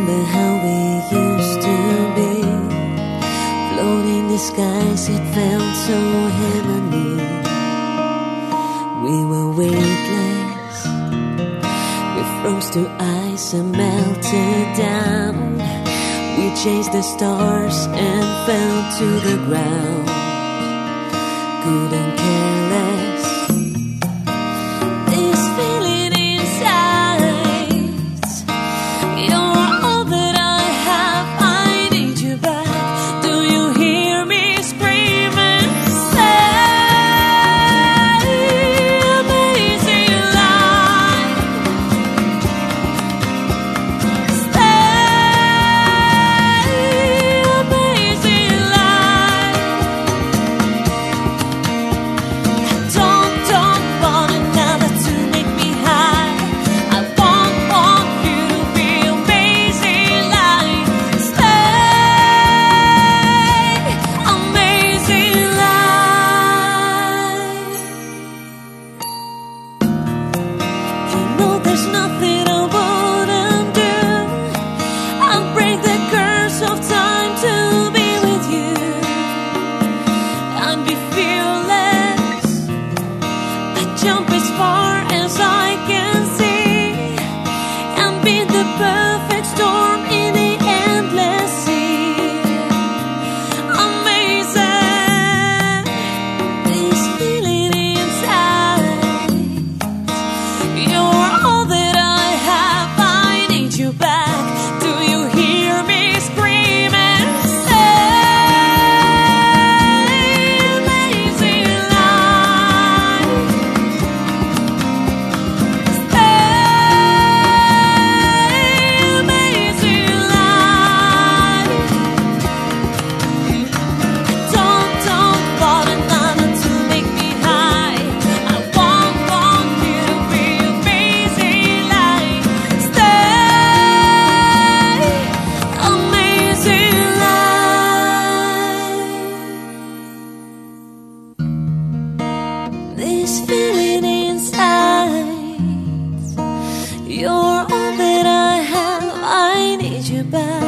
remember how we used to be. Floating in the skies, it felt so heavenly. We were weightless, we froze to ice and melted down. We chased the stars and fell to the ground. Couldn't care less. This feeling inside, you're all that I have. I need you back. Do you hear me scream and say, amazing life? Stay, amazing life. Don't want another to make me high. I want you to be amazing life. Stay, amazing life. You know there's nothing I wouldn't do. I'll break the curse of time to be with you. I'd be fearless. I jump as far as I can see and be the perfect storm in the endless sea. Amazing, this feeling inside. You're all that I have. I need you back. Do you hear me scream and say, amazing life? Stay, amazing life. Don't want another to make me high. I want you to be amazing life. Stay, amazing life. This feeling inside, you're all that I have. I need you back.